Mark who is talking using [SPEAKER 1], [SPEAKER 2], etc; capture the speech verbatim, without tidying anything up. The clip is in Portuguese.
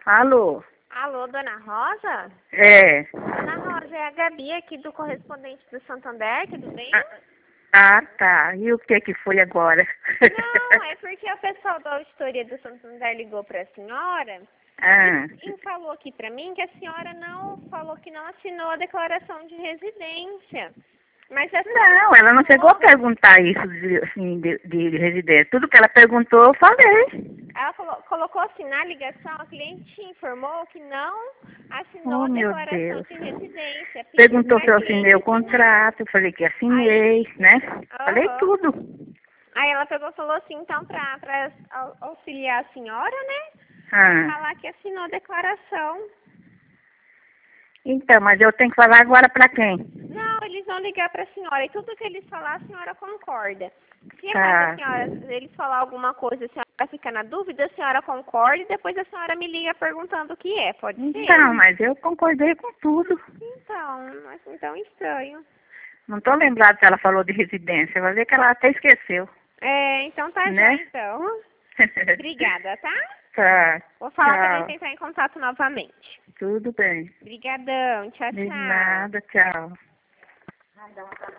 [SPEAKER 1] Alô?
[SPEAKER 2] Alô, dona Rosa?
[SPEAKER 1] É.
[SPEAKER 2] Dona Rosa, é a Gabi aqui do correspondente do Santander, tudo bem?
[SPEAKER 1] Ah, ah, tá. E o que que foi agora?
[SPEAKER 2] Não, é porque o pessoal da auditoria do Santander ligou para a senhora
[SPEAKER 1] Ah.
[SPEAKER 2] e, e falou aqui para mim que a senhora não falou que não assinou a declaração de residência. Mas a
[SPEAKER 1] Não, ela não chegou a perguntar isso de, assim, de, de residência. Tudo que ela perguntou, eu falei.
[SPEAKER 2] Ela colo colocou assim na ligação, a cliente informou que não assinou
[SPEAKER 1] Oh,
[SPEAKER 2] a
[SPEAKER 1] meu
[SPEAKER 2] declaração
[SPEAKER 1] Deus.
[SPEAKER 2] de residência. Pediu
[SPEAKER 1] Perguntou se
[SPEAKER 2] para
[SPEAKER 1] eu
[SPEAKER 2] a
[SPEAKER 1] assinei
[SPEAKER 2] cliente
[SPEAKER 1] o
[SPEAKER 2] assinar.
[SPEAKER 1] contrato, eu falei que
[SPEAKER 2] Aí,
[SPEAKER 1] assinei, né? Falei
[SPEAKER 2] aham.
[SPEAKER 1] tudo.
[SPEAKER 2] Aí ela pegou e falou assim, então, pra, pra au- auxiliar a senhora, né?
[SPEAKER 1] Ah.
[SPEAKER 2] Falar que assinou a declaração.
[SPEAKER 1] Então, mas eu tenho que falar agora pra quem?
[SPEAKER 2] Não, eles vão ligar pra senhora. E tudo que eles falar, a senhora concorda. Se caso a
[SPEAKER 1] Tá.
[SPEAKER 2] senhora, eles falar alguma coisa, a senhora fica na dúvida, a senhora concorda e depois a senhora me liga perguntando o que é, pode ser?
[SPEAKER 1] Então, mas eu concordei com tudo.
[SPEAKER 2] Então, mas então estranho.
[SPEAKER 1] Não tô lembrado se ela falou de residência. Vai ver que ela até esqueceu.
[SPEAKER 2] É, então tá já,
[SPEAKER 1] Né?
[SPEAKER 2] então. Obrigada, tá?
[SPEAKER 1] Tá.
[SPEAKER 2] Vou falar pra
[SPEAKER 1] Tchau.
[SPEAKER 2] eles entrar em contato novamente.
[SPEAKER 1] Tudo bem.
[SPEAKER 2] Obrigadão, tchau,
[SPEAKER 1] De
[SPEAKER 2] tchau.
[SPEAKER 1] nada, tchau.